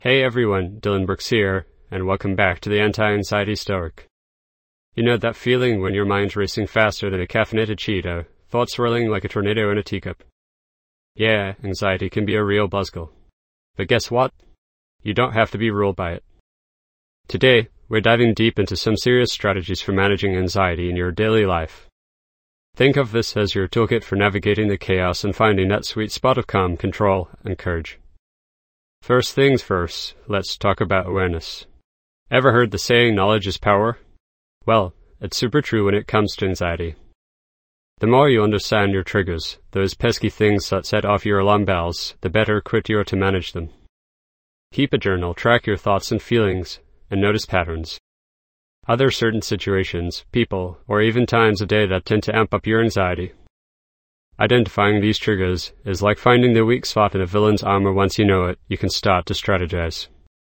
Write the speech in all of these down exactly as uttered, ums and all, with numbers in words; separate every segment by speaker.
Speaker 1: Hey everyone, Dylan Brooks here, and welcome back to the Anti-Anxiety Stoic. You know that feeling when your mind's racing faster than a caffeinated cheetah, thoughts swirling like a tornado in a teacup? Yeah, anxiety can be a real buzzkill. But guess what? You don't have to be ruled by it. Today, we're diving deep into some serious strategies for managing anxiety in your daily life. Think of this as your toolkit for navigating the chaos and finding that sweet spot of calm, control, and courage. First things first, let's talk about awareness. Ever heard the saying, knowledge is power? Well, it's super true when it comes to anxiety. The more you understand your triggers, those pesky things that set off your alarm bells, the better equipped you are to manage them. Keep a journal, track your thoughts and feelings, and notice patterns. Are there certain situations, people, or even times of day that tend to amp up your anxiety? Identifying these triggers is like finding the weak spot in a villain's armor. Once you know it, you can start to strategize.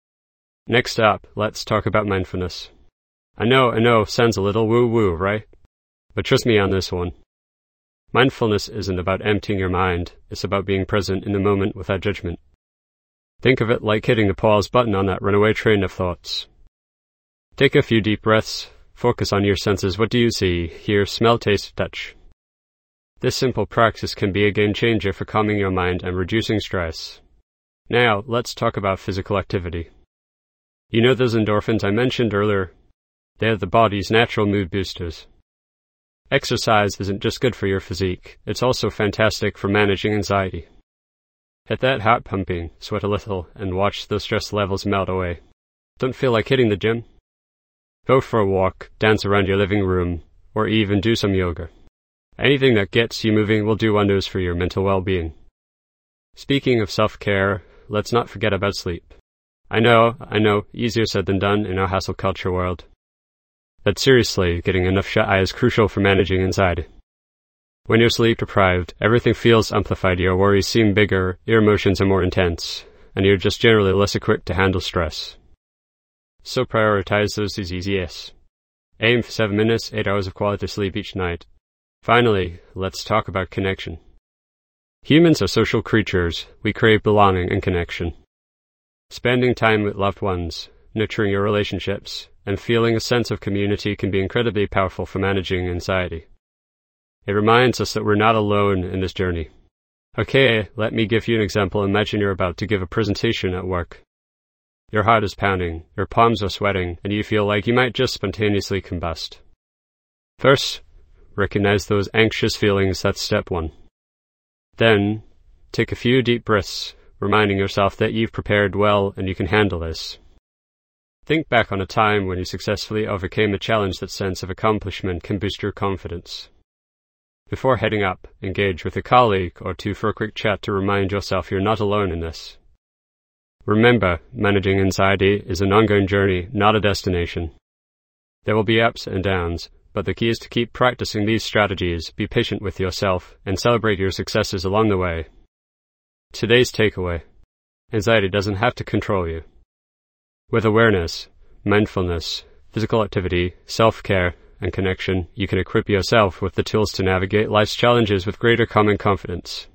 Speaker 1: Next up, let's talk about mindfulness. I know, I know, sounds a little woo-woo, right? But trust me on this one. Mindfulness isn't about emptying your mind, it's about being present in the moment without judgment. Think of it like hitting the pause button on that runaway train of thoughts. Take a few deep breaths, focus on your senses. What do you see, hear, smell, taste, touch? This simple practice can be a game changer for calming your mind and reducing stress. Now, let's talk about physical activity. You know those endorphins I mentioned earlier? They're the body's natural mood boosters. Exercise isn't just good for your physique, it's also fantastic for managing anxiety. Hit that heart pumping, sweat a little, and watch those stress levels melt away. Don't feel like hitting the gym? Go for a walk, dance around your living room, or even do some yoga. Anything that gets you moving will do wonders for your mental well-being. Speaking of self-care, let's not forget about sleep. I know, I know, easier said than done in our hustle culture world. But seriously, getting enough shut-eye is crucial for managing anxiety. When you're sleep-deprived, everything feels amplified, your worries seem bigger, your emotions are more intense, and you're just generally less equipped to handle stress. So prioritize those easy yes. Aim for seven minutes, eight hours of quality sleep each night. Finally, let's talk about connection. Humans are social creatures. We crave belonging and connection. Spending time with loved ones, nurturing your relationships, and feeling a sense of community can be incredibly powerful for managing anxiety. It reminds us that we're not alone in this journey. Okay, let me give you an example. Imagine you're about to give a presentation at work. Your heart is pounding, your palms are sweating, and you feel like you might just spontaneously combust. First, recognize those anxious feelings. That's step one. Then, take a few deep breaths, reminding yourself that you've prepared well and you can handle this. Think back on a time when you successfully overcame a challenge. That sense of accomplishment can boost your confidence. Before heading up, engage with a colleague or two for a quick chat to remind yourself you're not alone in this. Remember, managing anxiety is an ongoing journey, not a destination. There will be ups and downs, but the key is to keep practicing these strategies, be patient with yourself, and celebrate your successes along the way. Today's takeaway: anxiety doesn't have to control you. With awareness, mindfulness, physical activity, self-care, and connection, you can equip yourself with the tools to navigate life's challenges with greater calm and confidence.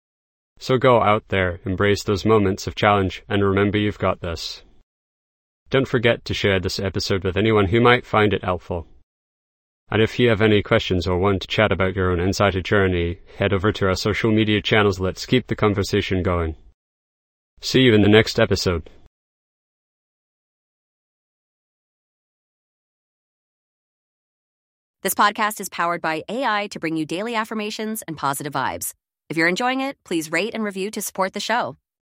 Speaker 1: So go out there, embrace those moments of challenge, and remember you've got this. Don't forget to share this episode with anyone who might find it helpful. And if you have any questions or want to chat about your own anxiety journey, head over to our social media channels. Let's keep the conversation going. See you in the next episode.
Speaker 2: This podcast is powered by A I to bring you daily affirmations and positive vibes. If you're enjoying it, please rate and review to support the show.